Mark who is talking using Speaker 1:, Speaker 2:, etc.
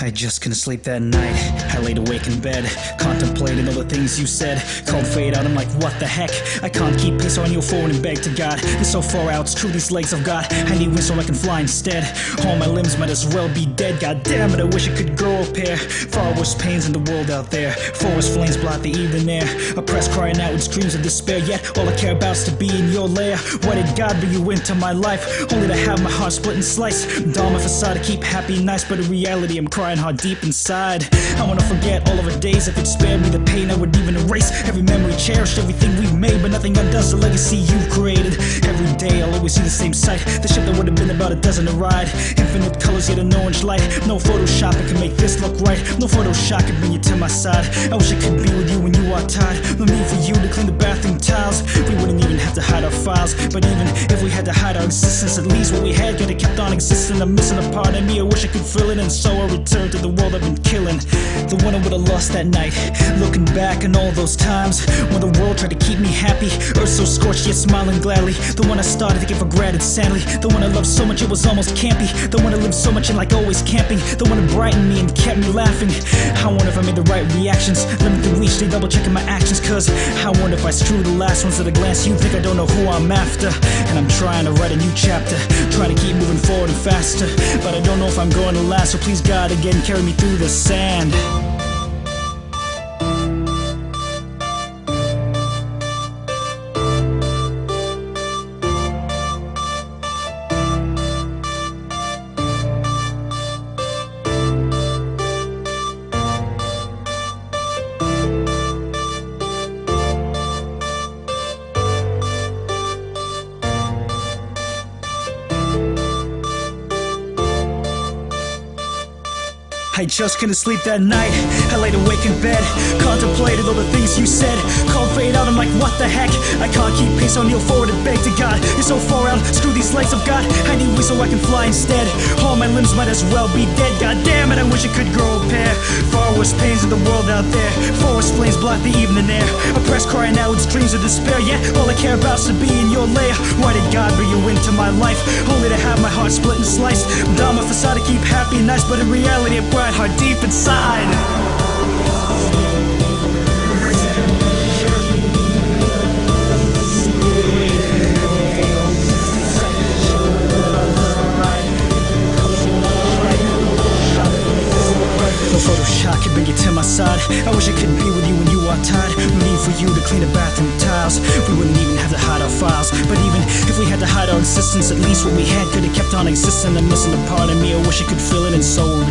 Speaker 1: I just couldn't sleep that night. I laid awake in bed, contemplating all the things you said. Called fate out, I'm like, what the heck? I can't keep pace on your phone and beg to God. It's so far out, it's true, these legs I've got. I need wings so I can fly instead. All my limbs might as well be dead. God damn it, I wish I could grow a pair. Far worse pains in the world out there. Forest flames blot the evening air. Oppressed, crying out with screams of despair. Yet all I care about is to be in your lair. Why did God bring you into my life? Only to have my heart split and sliced. Down my facade to keep happy and nice, but in reality I'm crying hard deep inside. I wanna forget all of our days. If it spared me the pain, I would even erase every memory, cherish everything we've made, but nothing undoes the legacy you've created. Every day I'll always see the same sight. The ship that would have been about a dozen to ride. Infinite colors, yet an orange light. No Photoshop can make this look right. No Photoshop can bring you to my side. I wish I could be with you when you are tired. No need for you to clean the bathroom tiles. We wouldn't even have to hide our files. But even if we had to hide our existence, at least what we had could have kept on existing. I'm missing a part of me, I wish I could feel it. And so I return to the world I've been killing. The one I would've lost that night. Looking back on all those times when the world tried to keep me happy. Earth so scorched yet smiling gladly. The one I started taking for granted sadly. The one I loved so much it was almost campy. The one I lived so much in like always camping. The one that brightened me and kept me laughing. I wonder if I made the right reactions. Limit through each day, double checking my actions. Cause I wonder if I screw the last ones at a glance. You think I don't know who I'm after. And I'm trying to write a new chapter. Trying to keep moving forward and faster. But I don't know if I'm going to last. So please God again, carry me through the sand. I just couldn't sleep that night. I laid awake in bed, contemplated all the things you said. Called fade out, I'm like, what the heck? I can't keep pace on your forward and beg to God. It's so far out, screw these legs I've got. I need wings so I can fly instead. All my limbs might as well be dead. God damn it, I wish I could grow a pair. Far worse pains in the world out there. Forest flames block the evening air. Oppressed, crying out with screams of despair. Yet all I care about is to be in your lair. Why did God bring you into my life? Only to have my heart split and sliced. Down my facade to keep happy and nice, but in reality I'm bright heart deep inside. No Photoshop can bring you to my side. I wish I could be with you when you are tired. No need for you to clean the bathroom tiles. We wouldn't even have to hide our files. But even if we had to hide our existence, at least what we had could have kept on existing. I'm missing a part of me, I wish I could feel it, and so